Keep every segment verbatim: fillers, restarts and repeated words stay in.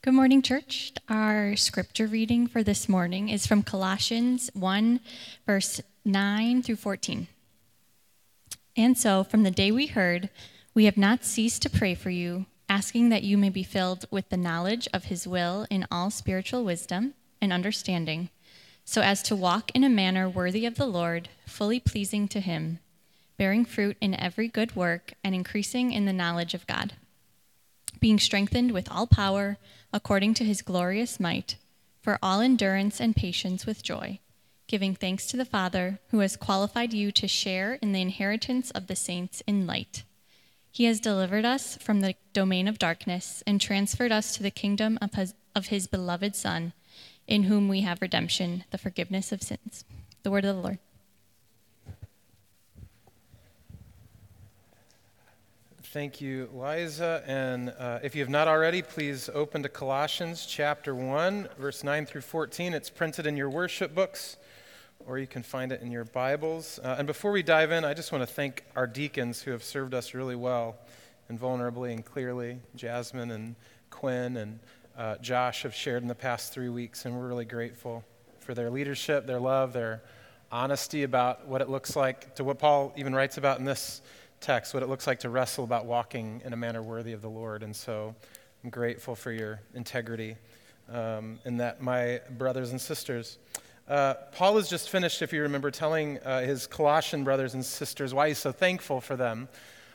Good morning, church. Our scripture reading for this morning is from Colossians one, verse nine through fourteen. And so, from the day we heard, we have not ceased to pray for you, asking that you may be filled with the knowledge of his will in all spiritual wisdom and understanding, so as to walk in a manner worthy of the Lord, fully pleasing to him, bearing fruit in every good work and increasing in the knowledge of God, being strengthened with all power according to his glorious might, for all endurance and patience with joy, giving thanks to the Father who has qualified you to share in the inheritance of the saints in light. He has delivered us from the domain of darkness and transferred us to the kingdom of his, of his beloved Son, in whom we have redemption, the forgiveness of sins. The word of the Lord. Thank you, Liza. And uh, if you have not already, please open to Colossians chapter one, verse nine through fourteen. It's printed in your worship books, or you can find it in your Bibles. Uh, and before we dive in, I just want to thank our deacons who have served us really well and vulnerably and clearly. Jasmine and Quinn and uh, Josh have shared in the past three weeks, and we're really grateful for their leadership, their love, their honesty about what it looks like, to what Paul even writes about in this text, what it looks like to wrestle about walking in a manner worthy of the Lord. And so I'm grateful for your integrity um, and that, my brothers and sisters. Uh, Paul has just finished, if you remember, telling uh, his Colossian brothers and sisters why he's so thankful for them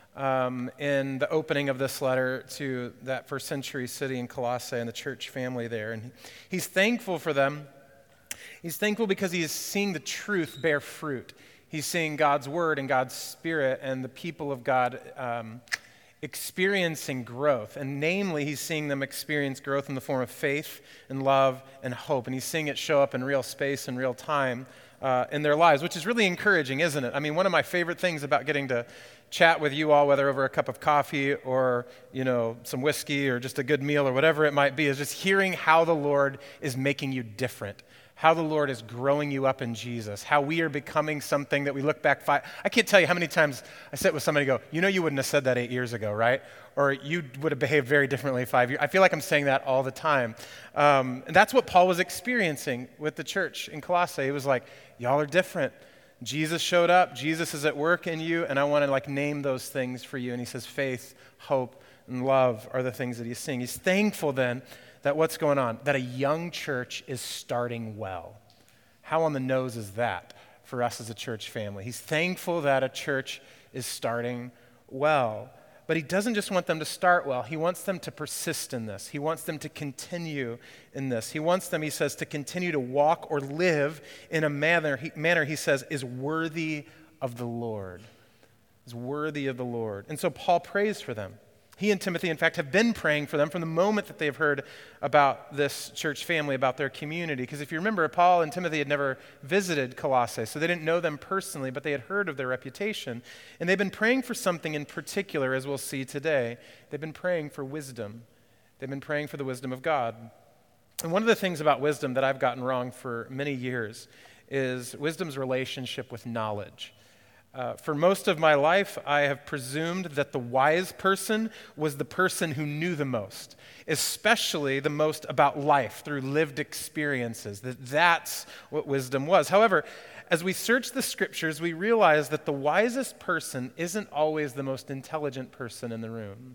um, in the opening of this letter to that first century city in Colossae and the church family there. And he's thankful for them. He's thankful because he is seeing the truth bear fruit. He's seeing God's word and God's spirit and the people of God um, experiencing growth. And namely, he's seeing them experience growth in the form of faith and love and hope. And he's seeing it show up in real space and real time uh, in their lives, which is really encouraging, isn't it? I mean, one of my favorite things about getting to chat with you all, whether over a cup of coffee or, you know, some whiskey or just a good meal or whatever it might be, is just hearing how the Lord is making you different. How the Lord is growing you up in Jesus, how we are becoming something that we look back five. I can't tell you how many times I sit with somebody and go, you know, you wouldn't have said that eight years ago, right? Or you would have behaved very differently five years. I feel like I'm saying that all the time. Um, and that's what Paul was experiencing with the church in Colossae. He was like, y'all are different. Jesus showed up. Jesus is at work in you, and I want to like name those things for you. And he says faith, hope, and love are the things that he's seeing. He's thankful then that what's going on? That a young church is starting well. How on the nose is that for us as a church family? He's thankful that a church is starting well. But he doesn't just want them to start well. He wants them to persist in this. He wants them to continue in this. He wants them, he says, to continue to walk or live in a manner, he, manner, he says, is worthy of the Lord. Is worthy of the Lord. And so Paul prays for them. He and Timothy, in fact, have been praying for them from the moment that they've heard about this church family, about their community. Because if you remember, Paul and Timothy had never visited Colossae, so they didn't know them personally, but they had heard of their reputation. And they've been praying for something in particular, as we'll see today. They've been praying for wisdom. They've been praying for the wisdom of God. And one of the things about wisdom that I've gotten wrong for many years is wisdom's relationship with knowledge. Uh, for most of my life, I have presumed that the wise person was the person who knew the most, especially the most about life through lived experiences, that that's what wisdom was. However, as we search the scriptures, we realize that the wisest person isn't always the most intelligent person in the room.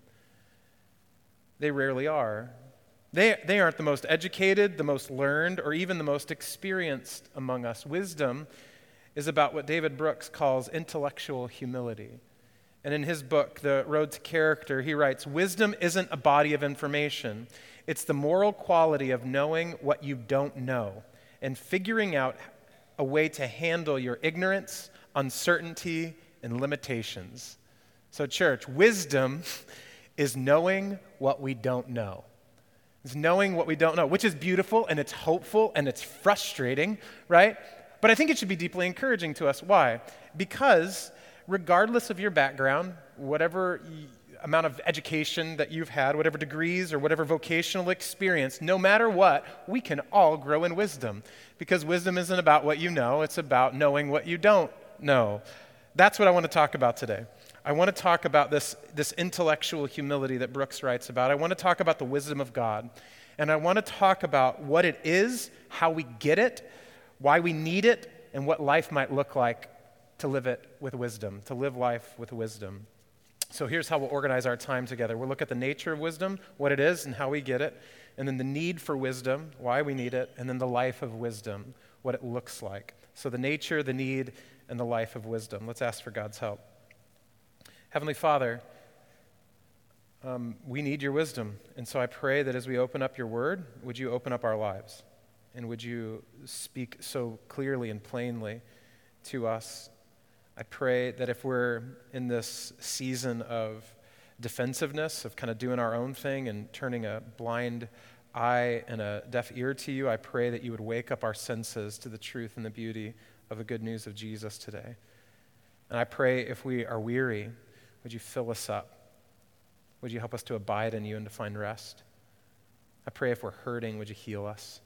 They rarely are. They, they aren't the most educated, the most learned, or even the most experienced among us. Wisdom is about what David Brooks calls intellectual humility. And in his book, The Road to Character, he writes, wisdom isn't a body of information. It's the moral quality of knowing what you don't know and figuring out a way to handle your ignorance, uncertainty, and limitations. So church, wisdom is knowing what we don't know. It's knowing what we don't know, which is beautiful and it's hopeful and it's frustrating, right? But I think it should be deeply encouraging to us. Why? Because regardless of your background, whatever amount of education that you've had, whatever degrees or whatever vocational experience, no matter what, we can all grow in wisdom. Because wisdom isn't about what you know, it's about knowing what you don't know. That's what I want to talk about today. I want to talk about this, this intellectual humility that Brooks writes about. I want to talk about the wisdom of God. And I want to talk about what it is, how we get it, why we need it, and what life might look like to live it with wisdom, to live life with wisdom. So here's how we'll organize our time together. We'll look at the nature of wisdom, what it is and how we get it, and then the need for wisdom, why we need it, and then the life of wisdom, what it looks like. So the nature, the need, and the life of wisdom. Let's ask for God's help. Heavenly Father, um, we need your wisdom, and so I pray that as we open up your word, would you open up our lives, and would you speak so clearly and plainly to us. I pray that if we're in this season of defensiveness, of kind of doing our own thing and turning a blind eye and a deaf ear to you, I pray that you would wake up our senses to the truth and the beauty of the good news of Jesus today. And I pray if we are weary, would you fill us up? Would you help us to abide in you and to find rest? I pray if we're hurting, would you heal us?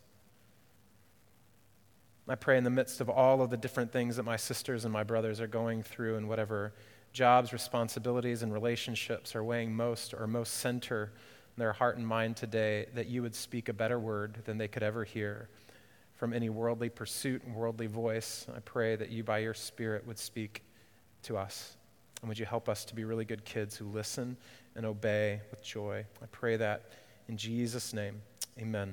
I pray in the midst of all of the different things that my sisters and my brothers are going through and whatever jobs, responsibilities, and relationships are weighing most or most center in their heart and mind today, that you would speak a better word than they could ever hear from any worldly pursuit and worldly voice. I pray that you by your Spirit would speak to us. And would you help us to be really good kids who listen and obey with joy? I pray that in Jesus' name, amen.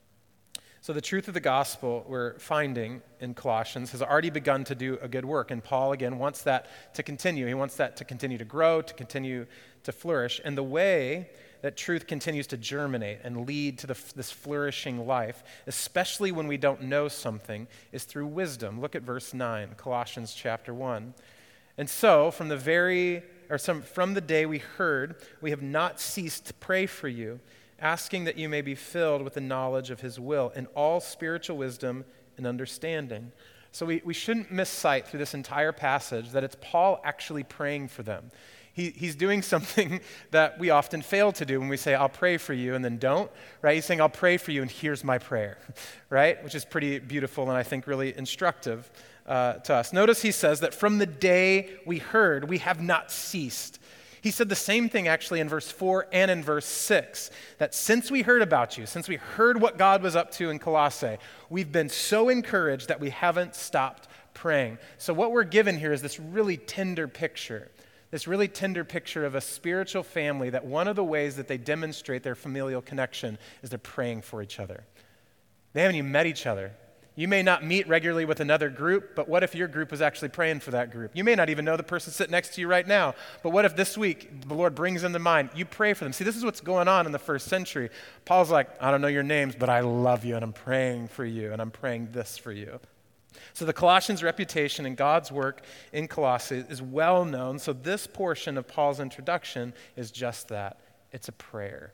So the truth of the gospel we're finding in Colossians has already begun to do a good work. And Paul, again, wants that to continue. He wants that to continue to grow, to continue to flourish. And the way that truth continues to germinate and lead to the, this flourishing life, especially when we don't know something, is through wisdom. Look at verse nine, Colossians chapter one. And so, from the very, or some, from the day we heard, we have not ceased to pray for you, asking that you may be filled with the knowledge of his will in all spiritual wisdom and understanding. So we, we shouldn't miss sight through this entire passage that it's Paul actually praying for them. He, he's doing something that we often fail to do when we say, I'll pray for you, and then don't, right? He's saying, I'll pray for you, and here's my prayer, right? Which is pretty beautiful and I think really instructive uh, to us. Notice he says that from the day we heard, we have not ceased. He said the same thing actually in verse four and in verse six, that since we heard about you, since we heard what God was up to in Colossae, we've been so encouraged that we haven't stopped praying. So what we're given here is this really tender picture, this really tender picture of a spiritual family that one of the ways that they demonstrate their familial connection is they're praying for each other. They haven't even met each other. You may not meet regularly with another group, but what if your group was actually praying for that group? You may not even know the person sitting next to you right now, but what if this week the Lord brings them to mind? You pray for them. See, this is what's going on in the first century. Paul's like, I don't know your names, but I love you, and I'm praying for you, and I'm praying this for you. So the Colossians' reputation and God's work in Colossae is well known, so this portion of Paul's introduction is just that. It's a prayer.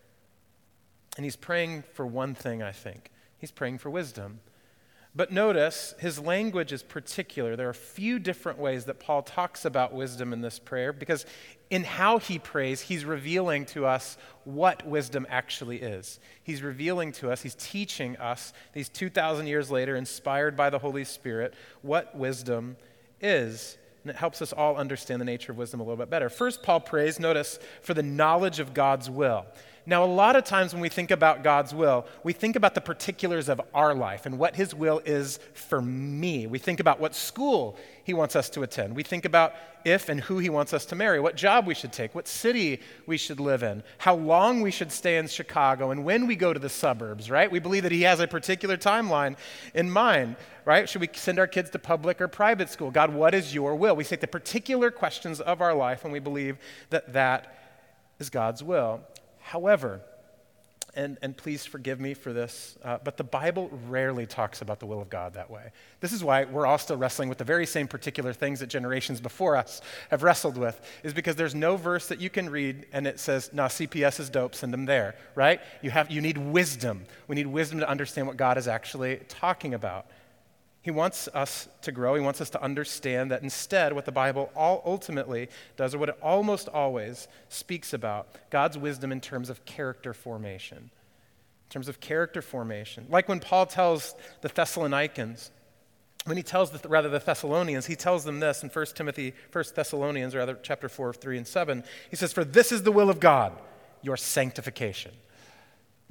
And he's praying for one thing, I think. He's praying for wisdom. But notice, his language is particular. There are a few different ways that Paul talks about wisdom in this prayer, because in how he prays, he's revealing to us what wisdom actually is. He's revealing to us, he's teaching us, these two thousand years later, inspired by the Holy Spirit, what wisdom is. And it helps us all understand the nature of wisdom a little bit better. First, Paul prays, notice, for the knowledge of God's will. Now, a lot of times when we think about God's will, we think about the particulars of our life and what his will is for me. We think about what school he wants us to attend. We think about if and who he wants us to marry, what job we should take, what city we should live in, how long we should stay in Chicago, and when we go to the suburbs, right? We believe that he has a particular timeline in mind, right? Should we send our kids to public or private school? God, what is your will? We take the particular questions of our life and we believe that that is God's will. However, and, and please forgive me for this, uh, but the Bible rarely talks about the will of God that way. This is why we're all still wrestling with the very same particular things that generations before us have wrestled with, is because there's no verse that you can read and it says, no, C P S is dope, send them there, right? You have, you need wisdom. We need wisdom to understand what God is actually talking about. He wants us to grow. He wants us to understand that instead what the Bible all ultimately does, or what it almost always speaks about, God's wisdom in terms of character formation. In terms of character formation. Like when Paul tells the Thessalonians, when he tells, the, rather the Thessalonians, he tells them this in First Timothy, First Thessalonians, rather chapter four, three and seven. He says, for this is the will of God, your sanctification.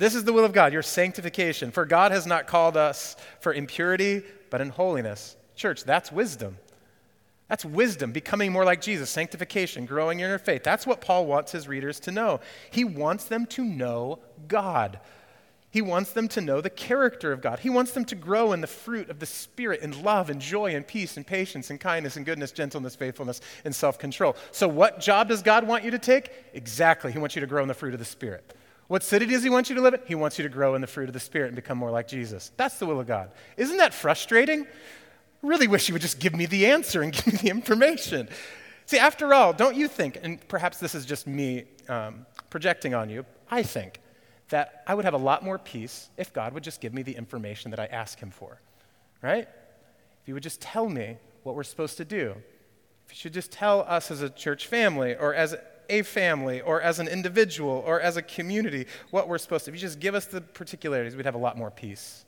This is the will of God, your sanctification. For God has not called us for impurity, but in holiness. Church, that's wisdom. That's wisdom, becoming more like Jesus, sanctification, growing in your faith. That's what Paul wants his readers to know. He wants them to know God. He wants them to know the character of God. He wants them to grow in the fruit of the Spirit in love and joy and peace and patience and kindness and goodness, gentleness, faithfulness, and self-control. So what job does God want you to take? Exactly. He wants you to grow in the fruit of the Spirit. What city does he want you to live in? He wants you to grow in the fruit of the Spirit and become more like Jesus. That's the will of God. Isn't that frustrating? Really wish you would just give me the answer and give me the information. See, after all, don't you think, and perhaps this is just me um, projecting on you, I think that I would have a lot more peace if God would just give me the information that I ask him for, right? If he would just tell me what we're supposed to do. If he should just tell us as a church family or as a family or as an individual or as a community what we're supposed to. If you just give us the particularities, we'd have a lot more peace.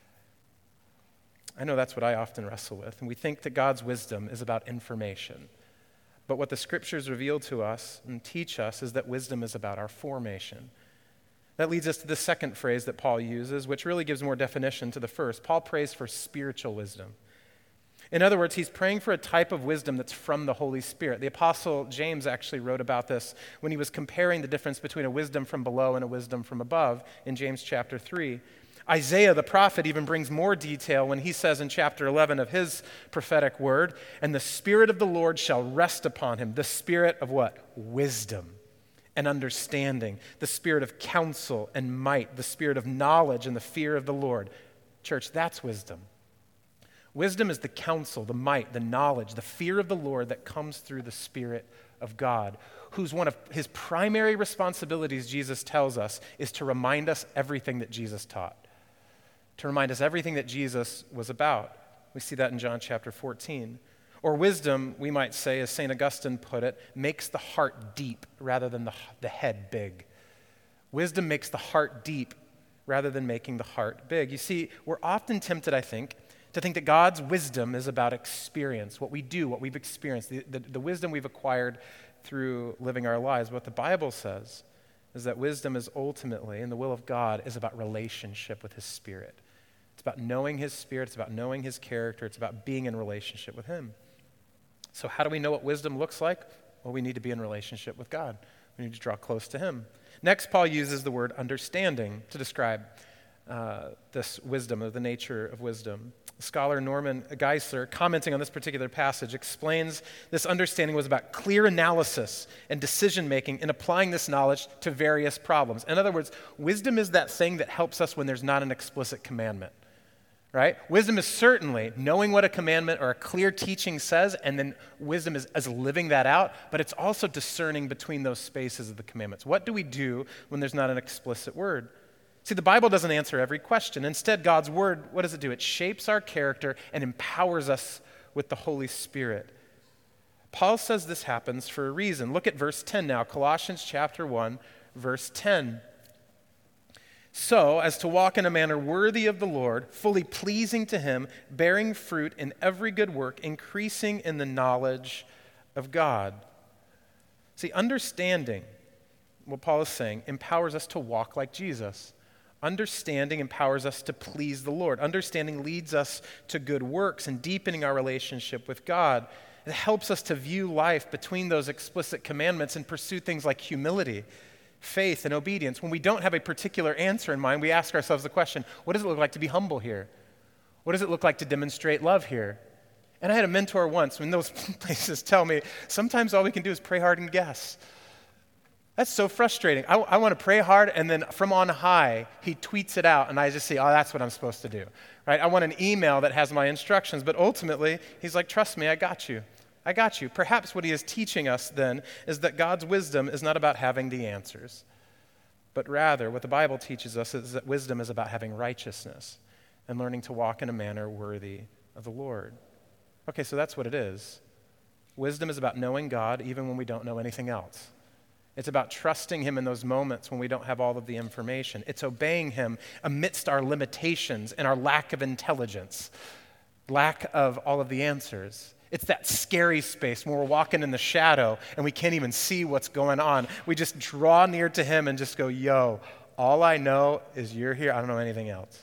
I know that's what I often wrestle with, and we think that God's wisdom is about information. But what the scriptures reveal to us and teach us is that wisdom is about our formation. That leads us to the second phrase that Paul uses, which really gives more definition to the first. Paul prays for spiritual wisdom. In other words, he's praying for a type of wisdom that's from the Holy Spirit. The Apostle James actually wrote about this when he was comparing the difference between a wisdom from below and a wisdom from above in James chapter three. Isaiah the prophet even brings more detail when he says in chapter eleven of his prophetic word, "And the Spirit of the Lord shall rest upon him." The Spirit of what? Wisdom and understanding, the Spirit of counsel and might, the Spirit of knowledge and the fear of the Lord. Church, that's wisdom. Wisdom is the counsel, the might, the knowledge, the fear of the Lord that comes through the Spirit of God, whose one of his primary responsibilities, Jesus tells us, is to remind us everything that Jesus taught, to remind us everything that Jesus was about. We see that in John chapter fourteen. Or wisdom, we might say, as Saint Augustine put it, makes the heart deep rather than the, the head big. Wisdom makes the heart deep rather than making the heart big. You see, we're often tempted, I think, to think that God's wisdom is about experience, what we do, what we've experienced, the, the, the wisdom we've acquired through living our lives. What the Bible says is that wisdom is ultimately, and the will of God, is about relationship with his Spirit. It's about knowing his Spirit. It's about knowing his character. It's about being in relationship with him. So how do we know what wisdom looks like? Well, we need to be in relationship with God. We need to draw close to him. Next, Paul uses the word understanding to describe uh, this wisdom, or the nature of wisdom. Scholar Norman Geisler, commenting on this particular passage, explains this understanding was about clear analysis and decision-making in applying this knowledge to various problems. In other words, wisdom is that thing that helps us when there's not an explicit commandment. Right? Wisdom is certainly knowing what a commandment or a clear teaching says, and then wisdom is, is living that out, but it's also discerning between those spaces of the commandments. What do we do when there's not an explicit word? See, the Bible doesn't answer every question. Instead, God's word, what does it do? It shapes our character and empowers us with the Holy Spirit. Paul says this happens for a reason. Look at verse ten now, Colossians chapter one, verse ten. So, as to walk in a manner worthy of the Lord, fully pleasing to him, bearing fruit in every good work, increasing in the knowledge of God. See, understanding what Paul is saying empowers us to walk like Jesus. Understanding empowers us to please the Lord. Understanding leads us to good works and deepening our relationship with God. It helps us to view life between those explicit commandments and pursue things like humility, faith, and obedience. When we don't have a particular answer in mind, we ask ourselves the question, what does it look like to be humble here? What does it look like to demonstrate love here? And I had a mentor once, when those places tell me, sometimes all we can do is pray hard and guess. That's so frustrating. I, I want to pray hard, and then from on high, he tweets it out, and I just see, oh, that's what I'm supposed to do. Right? I want an email that has my instructions, but ultimately, he's like, trust me, I got you. I got you. Perhaps what he is teaching us then is that God's wisdom is not about having the answers, but rather what the Bible teaches us is that wisdom is about having righteousness and learning to walk in a manner worthy of the Lord. Okay, so that's what it is. Wisdom is about knowing God even when we don't know anything else. It's about trusting him in those moments when we don't have all of the information. It's obeying him amidst our limitations and our lack of intelligence, lack of all of the answers. It's that scary space when we're walking in the shadow and we can't even see what's going on. We just draw near to him and just go, yo, All I know is you're here. I don't know anything else.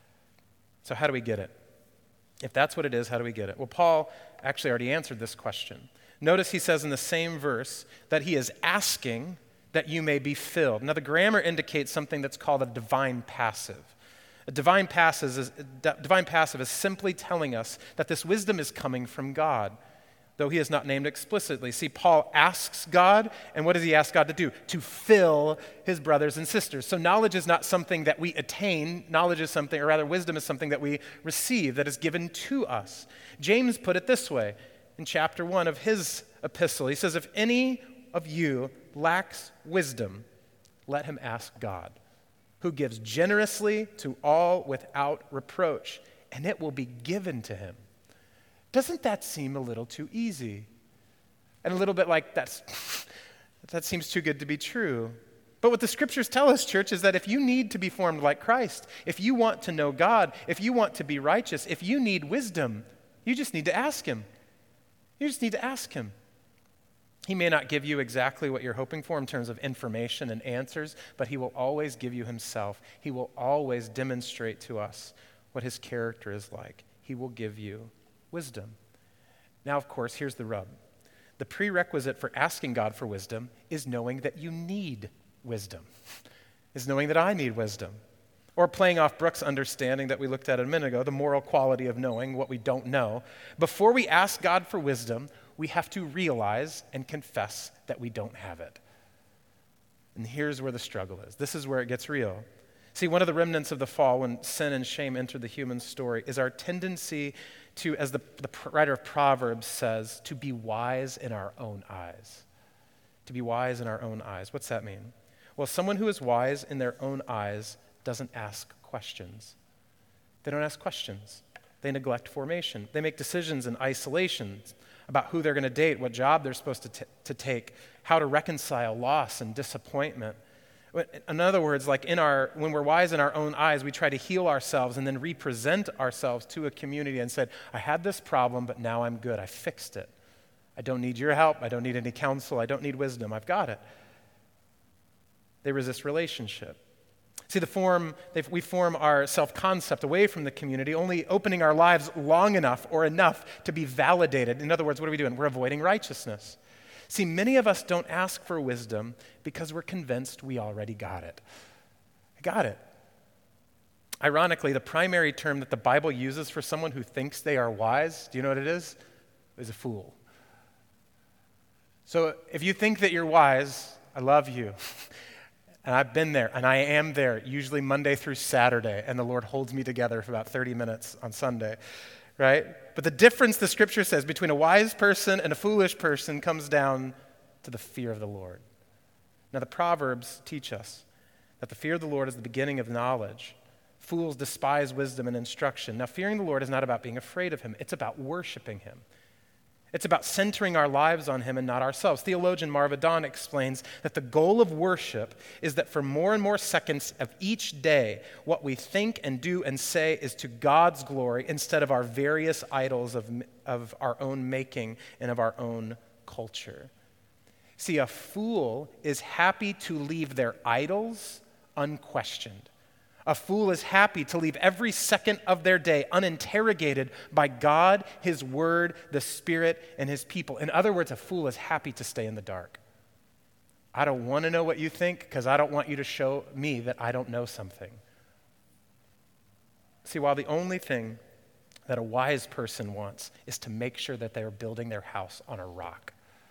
So how do we get it? If that's what it is, how do we get it? Well, Paul actually already answered this question. Notice he says in the same verse that he is asking that you may be filled. Now, the grammar indicates something that's called a divine passive. A divine passive is, divine passive is simply telling us that this wisdom is coming from God, though he is not named explicitly. See, Paul asks God, and what does he ask God to do? To fill his brothers and sisters. So knowledge is not something that we attain. Knowledge is something, or rather wisdom is something that we receive, that is given to us. James put it this way in chapter one of his epistle. He says, if any of you lacks wisdom, let him ask God, who gives generously to all without reproach, and it will be given to him. Doesn't that seem a little too easy? And a little bit like that's, that seems too good to be true. But what the scriptures tell us, church, is that if you need to be formed like Christ, if you want to know God, if you want to be righteous, if you need wisdom, you just need to ask him. You just need to ask him. He may not give you exactly what you're hoping for in terms of information and answers, but he will always give you himself. He will always demonstrate to us what his character is like. He will give you wisdom. Now, of course, here's the rub. The prerequisite for asking God for wisdom is knowing that you need wisdom, is knowing that I need wisdom. Or playing off Brooks' understanding that we looked at a minute ago, the moral quality of knowing what we don't know. Before we ask God for wisdom, we have to realize and confess that we don't have it. And here's where the struggle is. This is where it gets real. See, one of the remnants of the fall when sin and shame entered the human story is our tendency to, as the, the writer of Proverbs says, to be wise in our own eyes. To be wise in our own eyes. What's that mean? Well, someone who is wise in their own eyes doesn't ask questions. They don't ask questions. They neglect formation. They make decisions in isolation about who they're going to date, what job they're supposed to, t- to take, how to reconcile loss and disappointment. In other words, like in our, when we're wise in our own eyes, we try to heal ourselves and then represent ourselves to a community and said, I had this problem, but now I'm good. I fixed it. I don't need your help. I don't need any counsel. I don't need wisdom. I've got it. They resist relationship. See, the form, we form our self-concept away from the community, only opening our lives long enough or enough to be validated. In other words, what are we doing? We're avoiding righteousness. See, many of us don't ask for wisdom because we're convinced we already got it. I got it. Ironically, the primary term that the Bible uses for someone who thinks they are wise, do you know what it is? Is a fool. So if you think that you're wise, I love you. And I've been there, and I am there, usually Monday through Saturday, and the Lord holds me together for about thirty minutes on Sunday, right? But the difference, the scripture says, between a wise person and a foolish person comes down to the fear of the Lord. Now, the Proverbs teach us that the fear of the Lord is the beginning of knowledge. Fools despise wisdom and instruction. Now, fearing the Lord is not about being afraid of him. It's about worshiping him. It's about centering our lives on him and not ourselves. Theologian Marva Dawn explains that the goal of worship is that for more and more seconds of each day, what we think and do and say is to God's glory instead of our various idols of, of our own making and of our own culture. See, a fool is happy to leave their idols unquestioned. A fool is happy to leave every second of their day uninterrogated by God, his word, the Spirit, and his people. In other words, a fool is happy to stay in the dark. I don't want to know what you think because I don't want you to show me that I don't know something. See, while the only thing that a wise person wants is to make sure that they are building their house on a rock.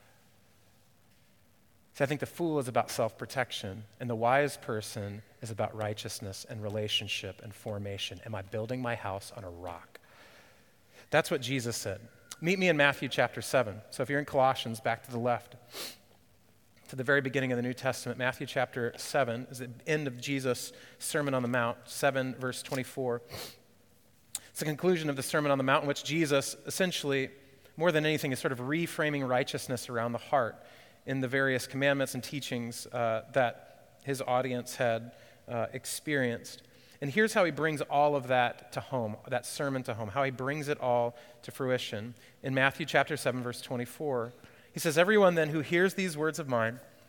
See, I think the fool is about self-protection, and the wise person is about righteousness and relationship and formation. Am I building my house on a rock? That's what Jesus said. Meet me in Matthew chapter seven. So if you're in Colossians, back to the left, to the very beginning of the New Testament, Matthew chapter seven is the end of Jesus' Sermon on the Mount, seven verse twenty-four. It's the conclusion of the Sermon on the Mount in which Jesus essentially, more than anything, is sort of reframing righteousness around the heart in the various commandments and teachings uh, that his audience had uh, experienced. And here's how he brings all of that to home, that sermon to home, how he brings it all to fruition. In Matthew chapter seven, verse twenty-four, he says, "Everyone then who hears these words of mine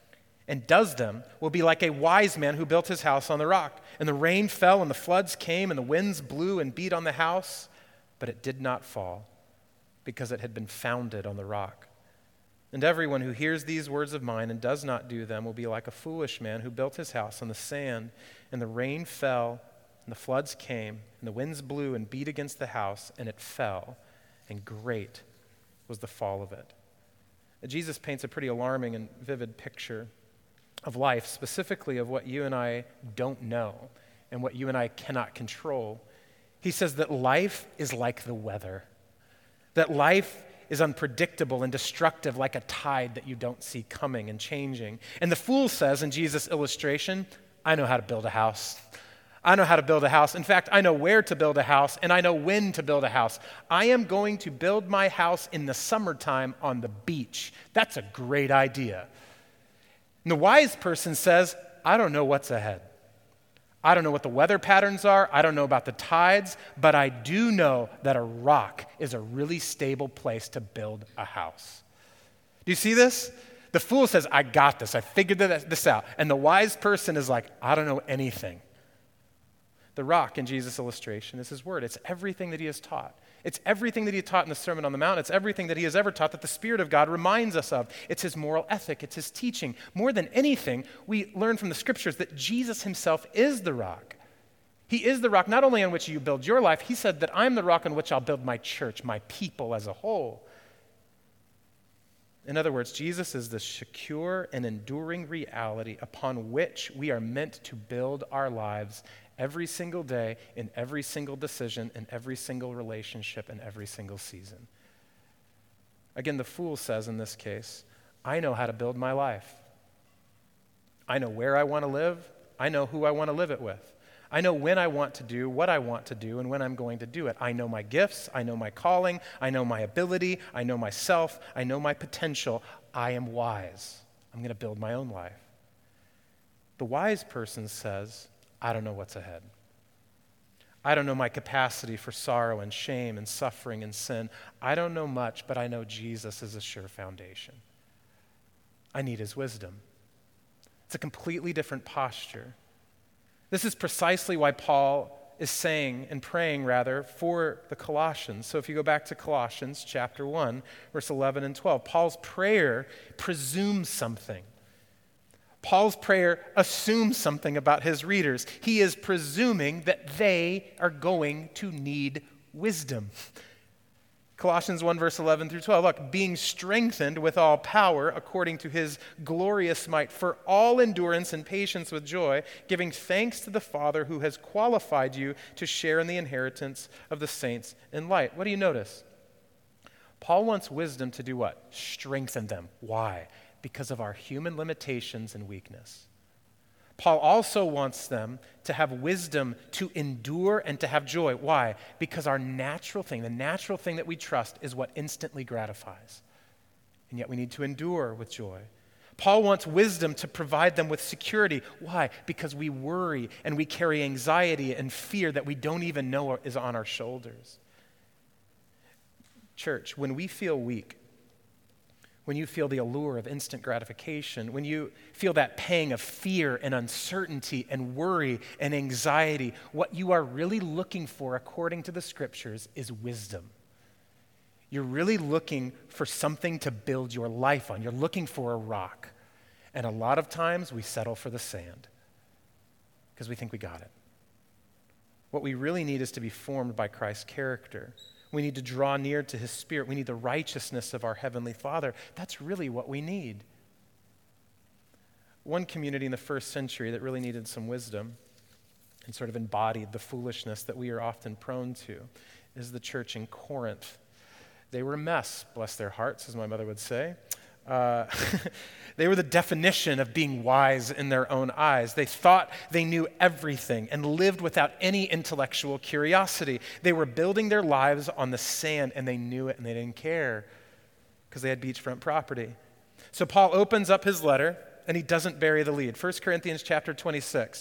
and does them will be like a wise man who built his house on the rock. And the rain fell, and the floods came, and the winds blew and beat on the house, but it did not fall, because it had been founded on the rock. And everyone who hears these words of mine and does not do them will be like a foolish man who built his house on the sand, and the rain fell, and the floods came, and the winds blew and beat against the house, and it fell, and great was the fall of it. Jesus paints a pretty alarming and vivid picture of life, specifically of what you and I don't know and what you and I cannot control. He says that life is like the weather, that life is unpredictable and destructive like a tide that you don't see coming and changing. And the fool says in Jesus' illustration, I know how to build a house. I know how to build a house. In fact, I know where to build a house, and I know when to build a house. I am going to build my house in the summertime on the beach. That's a great idea. And the wise person says, I don't know what's ahead. I don't know what the weather patterns are. I don't know about the tides, but I do know that a rock is a really stable place to build a house. Do you see this? The fool says, I got this. I figured this out. And the wise person is like, I don't know anything. The rock in Jesus' illustration is his word. It's everything that he has taught. It's everything that he taught in the Sermon on the Mount. It's everything that he has ever taught that the Spirit of God reminds us of. It's his moral ethic. It's his teaching. More than anything, we learn from the scriptures that Jesus himself is the rock. He is the rock not only on which you build your life, he said that I'm the rock on which I'll build my church, my people as a whole. In other words, Jesus is the secure and enduring reality upon which we are meant to build our lives every single day, in every single decision, in every single relationship, in every single season. Again, the fool says in this case, I know how to build my life. I know where I want to live. I know who I want to live it with. I know when I want to do what I want to do and when I'm going to do it. I know my gifts. I know my calling. I know my ability. I know myself. I know my potential. I am wise. I'm going to build my own life. The wise person says, I don't know what's ahead. I don't know my capacity for sorrow and shame and suffering and sin. I don't know much, but I know Jesus is a sure foundation. I need his wisdom. It's a completely different posture. This is precisely why Paul is saying and praying, rather, for the Colossians. So if you go back to Colossians chapter one, verse eleven and twelve, Paul's prayer presumes something. Paul's prayer assumes something about his readers. He is presuming that they are going to need wisdom. Colossians one, verse eleven through twelve, look, being strengthened with all power according to his glorious might for all endurance and patience with joy, giving thanks to the Father who has qualified you to share in the inheritance of the saints in light. What do you notice? Paul wants wisdom to do what? Strengthen them. Why? Because of our human limitations and weakness. Paul also wants them to have wisdom to endure and to have joy. Why? Because our natural thing, the natural thing that we trust is what instantly gratifies. And yet we need to endure with joy. Paul wants wisdom to provide them with security. Why? Because we worry and we carry anxiety and fear that we don't even know is on our shoulders. Church, when we feel weak, when you feel the allure of instant gratification, when you feel that pang of fear and uncertainty and worry and anxiety, what you are really looking for, according to the scriptures, is wisdom. You're really looking for something to build your life on. You're looking for a rock. And a lot of times we settle for the sand because we think we got it. What we really need is to be formed by Christ's character. We need to draw near to his Spirit. We need the righteousness of our Heavenly Father. That's really what we need. One community in the first century that really needed some wisdom and sort of embodied the foolishness that we are often prone to is the church in Corinth. They were a mess, bless their hearts, as my mother would say. Uh, they were the definition of being wise in their own eyes. They thought they knew everything and lived without any intellectual curiosity. They were building their lives on the sand, and they knew it, and they didn't care because they had beachfront property. So Paul opens up his letter, and he doesn't bury the lead. First Corinthians chapter twenty-six.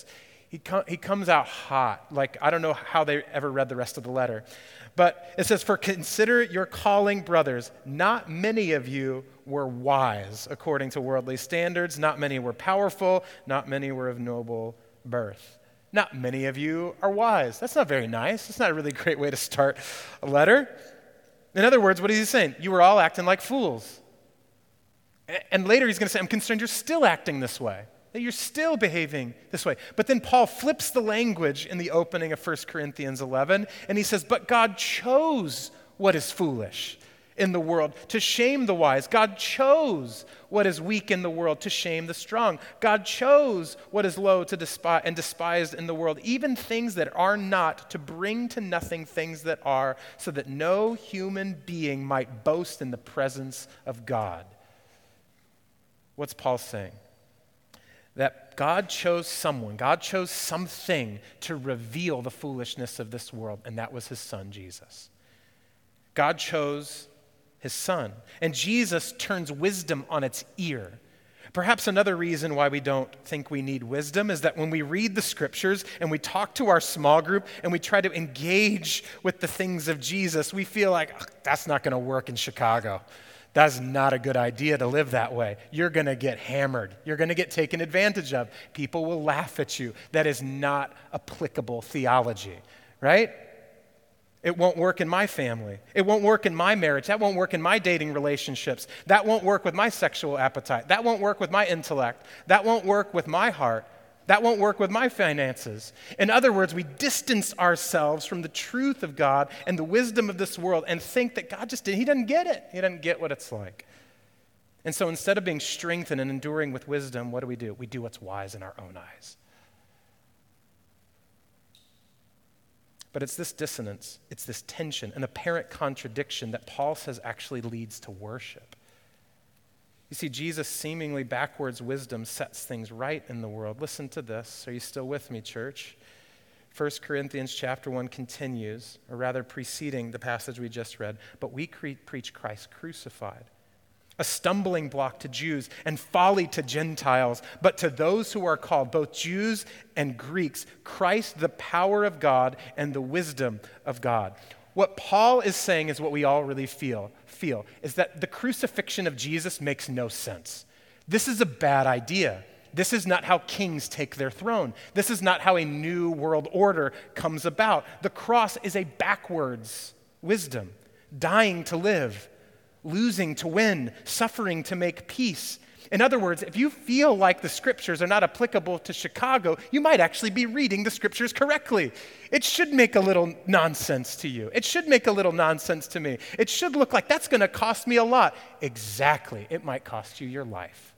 He, com- he comes out hot. Like, I don't know how they ever read the rest of the letter. But it says, for consider your calling, brothers. Not many of you were wise according to worldly standards. Not many were powerful. Not many were of noble birth. Not many of you are wise. That's not very nice. That's not a really great way to start a letter. In other words, what is he saying? You were all acting like fools. And later he's going to say, I'm concerned you're still acting this way, that you're still behaving this way. But then Paul flips the language in the opening of First Corinthians eleven, and he says, but God chose what is foolish in the world to shame the wise. God chose what is weak in the world to shame the strong. God chose what is low to despise and despised in the world, even things that are not, to bring to nothing things that are, so that no human being might boast in the presence of God. What's Paul saying? That God chose someone, God chose something to reveal the foolishness of this world, and that was his son, Jesus. God chose his son, and Jesus turns wisdom on its ear. Perhaps another reason why we don't think we need wisdom is that when we read the scriptures and we talk to our small group and we try to engage with the things of Jesus, we feel like, oh, that's not going to work in Chicago. That's not a good idea to live that way. You're going to get hammered. You're going to get taken advantage of. People will laugh at you. That is not applicable theology, right? It won't work in my family. It won't work in my marriage. That won't work in my dating relationships. That won't work with my sexual appetite. That won't work with my intellect. That won't work with my heart. That won't work with my finances. In other words, we distance ourselves from the truth of God and the wisdom of this world and think that God just did, he doesn't get it. He doesn't get what it's like. And so instead of being strengthened and enduring with wisdom, what do we do? We do what's wise in our own eyes. But it's this dissonance, it's this tension, an apparent contradiction that Paul says actually leads to worship. You see, Jesus' seemingly backwards wisdom sets things right in the world. Listen to this. Are you still with me, church? First Corinthians chapter one continues, or rather preceding the passage we just read, but we cre- preach Christ crucified, a stumbling block to Jews and folly to Gentiles, but to those who are called, both Jews and Greeks, Christ, the power of God and the wisdom of God. What Paul is saying is what we all really feel, feel, is that the crucifixion of Jesus makes no sense. This is a bad idea. This is not how kings take their throne. This is not how a new world order comes about. The cross is a backwards wisdom, dying to live, losing to win, suffering to make peace. In other words, if you feel like the scriptures are not applicable to Chicago, you might actually be reading the scriptures correctly. It should make a little nonsense to you. It should make a little nonsense to me. It should look like that's going to cost me a lot. Exactly. It might cost you your life.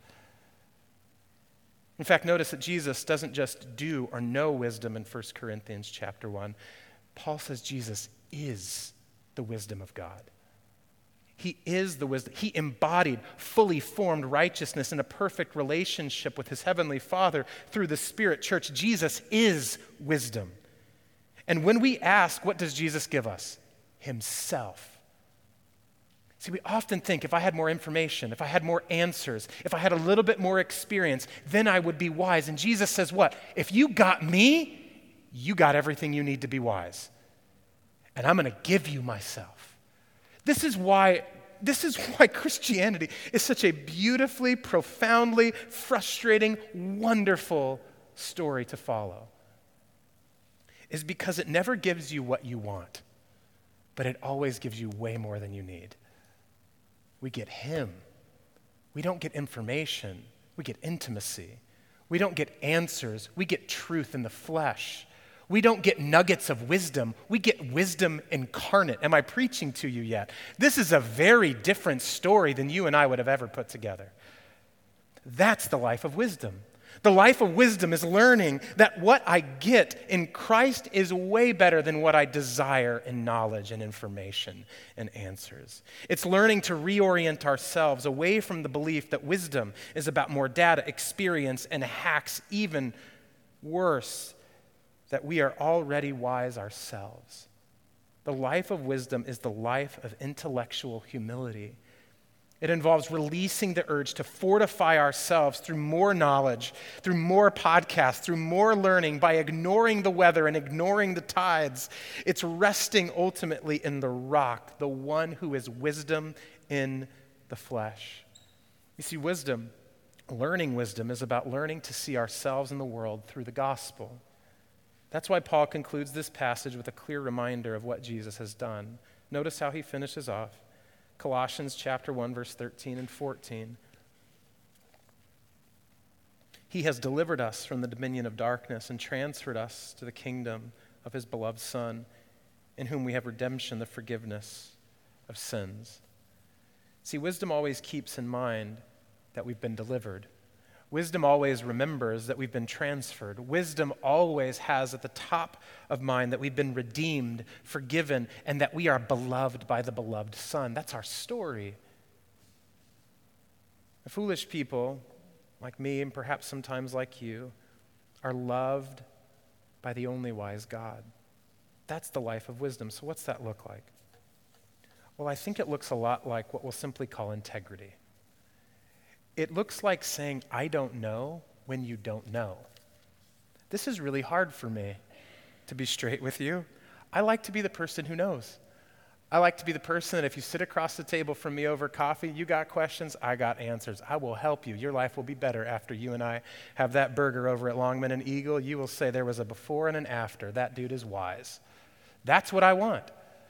In fact, notice that Jesus doesn't just do or know wisdom in First Corinthians chapter one. Paul says Jesus is the wisdom of God. He is the wisdom. He embodied fully formed righteousness in a perfect relationship with his heavenly Father through the Spirit. Church, Jesus is wisdom. And when we ask, what does Jesus give us? Himself. See, we often think if I had more information, if I had more answers, if I had a little bit more experience, then I would be wise. And Jesus says what? If you got me, you got everything you need to be wise. And I'm going to give you myself. This is why this is why Christianity is such a beautifully, profoundly, frustrating, wonderful story to follow. Is because it never gives you what you want, but it always gives you way more than you need. We get him. We don't get information. We get intimacy. We don't get answers. We get truth in the flesh. We don't get nuggets of wisdom. We get wisdom incarnate. Am I preaching to you yet? This is a very different story than you and I would have ever put together. That's the life of wisdom. The life of wisdom is learning that what I get in Christ is way better than what I desire in knowledge and information and answers. It's learning to reorient ourselves away from the belief that wisdom is about more data, experience, and hacks, even worse, that we are already wise ourselves. The life of wisdom is the life of intellectual humility. It involves releasing the urge to fortify ourselves through more knowledge, through more podcasts, through more learning, by ignoring the weather and ignoring the tides. It's resting ultimately in the rock, the one who is wisdom in the flesh. You see, wisdom, learning wisdom, is about learning to see ourselves in the world through the gospel. That's why Paul concludes this passage with a clear reminder of what Jesus has done. Notice how he finishes off. Colossians chapter one, verse thirteen and fourteen. He has delivered us from the dominion of darkness and transferred us to the kingdom of his beloved Son, in whom we have redemption, the forgiveness of sins. See, wisdom always keeps in mind that we've been delivered. Wisdom always remembers that we've been transferred. Wisdom always has at the top of mind that we've been redeemed, forgiven, and that we are beloved by the beloved Son. That's our story. The foolish people, like me and perhaps sometimes like you, are loved by the only wise God. That's the life of wisdom. So what's that look like? Well, I think it looks a lot like what we'll simply call integrity. It looks like saying, I don't know when you don't know. This is really hard for me, to be straight with you. I like to be the person who knows. I like to be the person that if you sit across the table from me over coffee, you got questions, I got answers. I will help you. Your life will be better after you and I have that burger over at Longman and Eagle. You will say there was a before and an after. That dude is wise. That's what I want.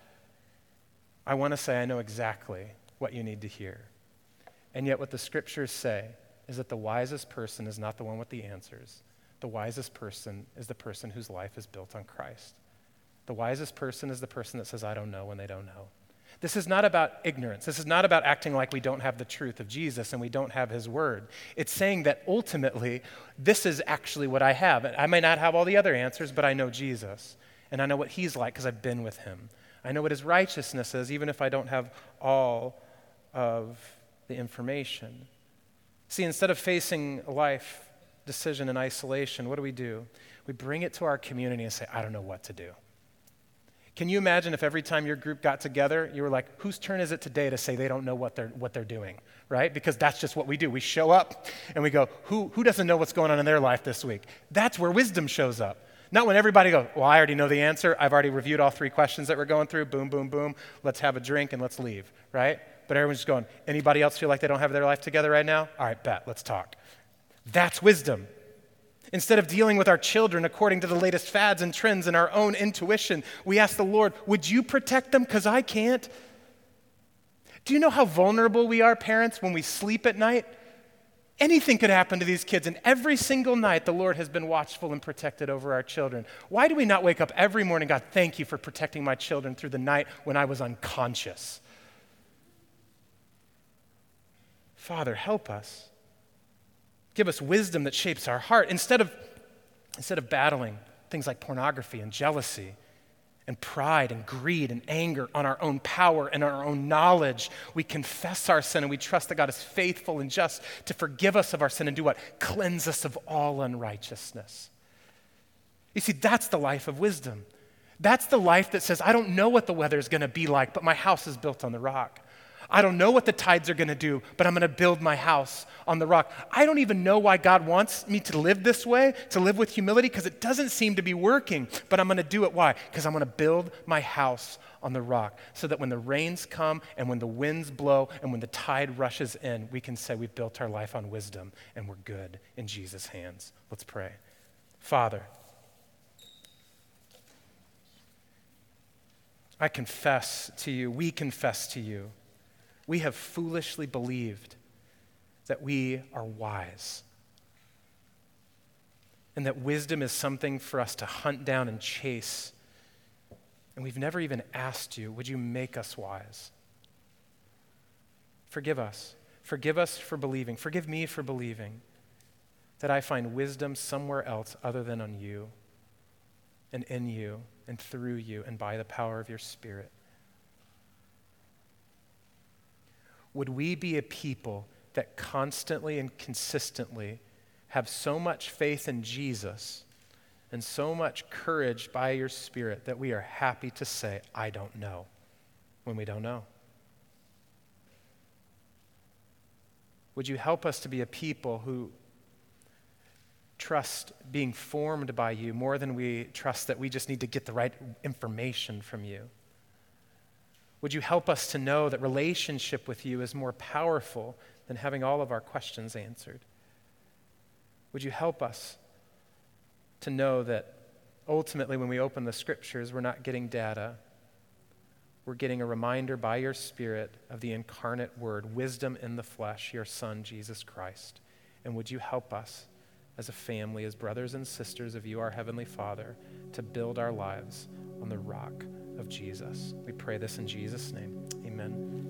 I want to say I know exactly what you need to hear. And yet what the scriptures say is that the wisest person is not the one with the answers. The wisest person is the person whose life is built on Christ. The wisest person is the person that says, I don't know when they don't know. This is not about ignorance. This is not about acting like we don't have the truth of Jesus and we don't have his word. It's saying that ultimately, this is actually what I have. I may not have all the other answers, but I know Jesus. And I know what he's like because I've been with him. I know what his righteousness is, even if I don't have all of the information. See, instead of facing a life decision in isolation, what do we do? We bring it to our community and say, I don't know what to do. Can you imagine if every time your group got together, you were like, whose turn is it today to say they don't know what they're what they're doing, right? Because that's just what we do. We show up and we go, who, who doesn't know what's going on in their life this week? That's where wisdom shows up. Not when everybody goes, well, I already know the answer. I've already reviewed all three questions that we're going through. Boom, boom, boom. Let's have a drink and let's leave, right? But everyone's just going, anybody else feel like they don't have their life together right now? All right, bet, let's talk. That's wisdom. Instead of dealing with our children according to the latest fads and trends and our own intuition, we ask the Lord, would you protect them? Because I can't. Do you know how vulnerable we are, parents, when we sleep at night? Anything could happen to these kids, and every single night the Lord has been watchful and protected over our children. Why do we not wake up every morning, God, thank you for protecting my children through the night when I was unconscious? Father, help us. Give us wisdom that shapes our heart. Instead of, instead of battling things like pornography and jealousy and pride and greed and anger on our own power and our own knowledge, we confess our sin and we trust that God is faithful and just to forgive us of our sin and do what? Cleanse us of all unrighteousness. You see, that's the life of wisdom. That's the life that says, I don't know what the weather is going to be like, but my house is built on the rock. I don't know what the tides are going to do, but I'm going to build my house on the rock. I don't even know why God wants me to live this way, to live with humility, because it doesn't seem to be working, but I'm going to do it. Why? Because I'm going to build my house on the rock so that when the rains come and when the winds blow and when the tide rushes in, we can say we've built our life on wisdom and we're good in Jesus' hands. Let's pray. Father, I confess to you, we confess to you, we have foolishly believed that we are wise and that wisdom is something for us to hunt down and chase. And we've never even asked you, would you make us wise? Forgive us. Forgive us for believing. Forgive me for believing that I find wisdom somewhere else other than on you and in you and through you and by the power of your Spirit. Would we be a people that constantly and consistently have so much faith in Jesus and so much courage by your Spirit that we are happy to say, I don't know, when we don't know? Would you help us to be a people who trust being formed by you more than we trust that we just need to get the right information from you? Would you help us to know that relationship with you is more powerful than having all of our questions answered? Would you help us to know that ultimately when we open the scriptures, we're not getting data. We're getting a reminder by your Spirit of the incarnate word, wisdom in the flesh, your Son, Jesus Christ. And would you help us as a family, as brothers and sisters of you, our Heavenly Father, to build our lives on the rock of Jesus. We pray this in Jesus' name. Amen.